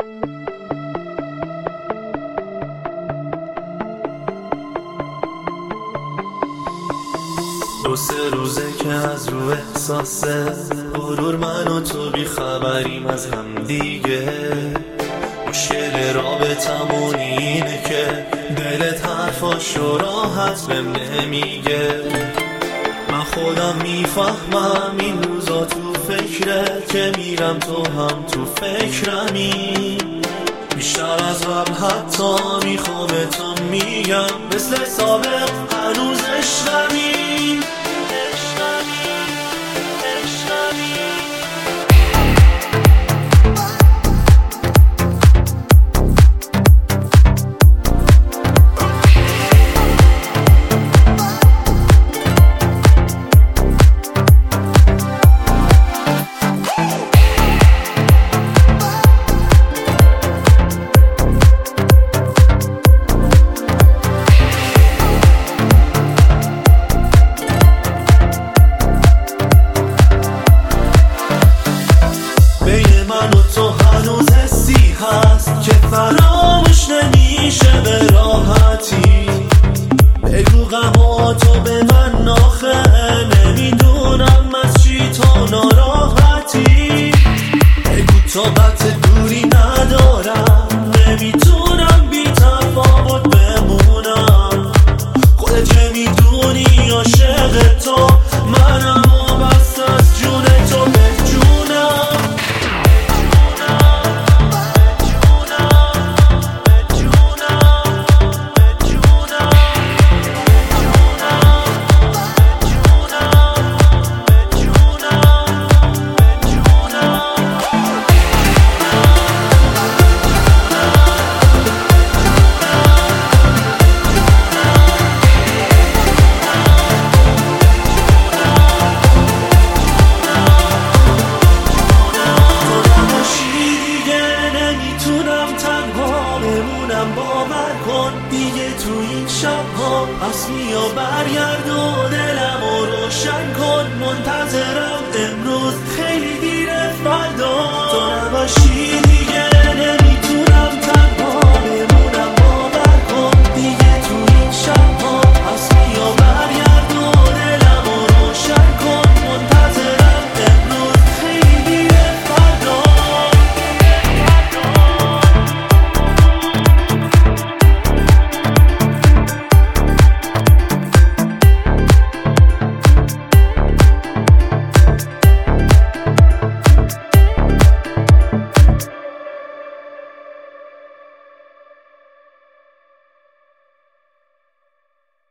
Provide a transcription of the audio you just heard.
دو سه روزه که از رو احساس غرور من و تو بی خبریم از هم دیگه. مشکل رابطمون اینه که دلت حرفاشو راحت بهم نمیگه. من خودم میفهمم این روزا تو فکرت که میرم تو هم تو فکرمی. بیشتر از قبل حتی میخوام تو میگم مثل سابق هنوز عشقمی. تو هنوز حسی هست که فراموش نمیشه به راحتی. بگو غماتو به من آخه نمیدونم از چی تو ناراحتی. بگو طاقت دوری ندارم نمیتونم بی تفاوت بمونم. خودت که میدونی عاشق تو منم و بس از جون تو بجونم. باور کن دیگه تو این شبها اصلی و برگردون دلم و روشن کن. منتظرم امروز خیلی دیره فردا تو نباشی دیگه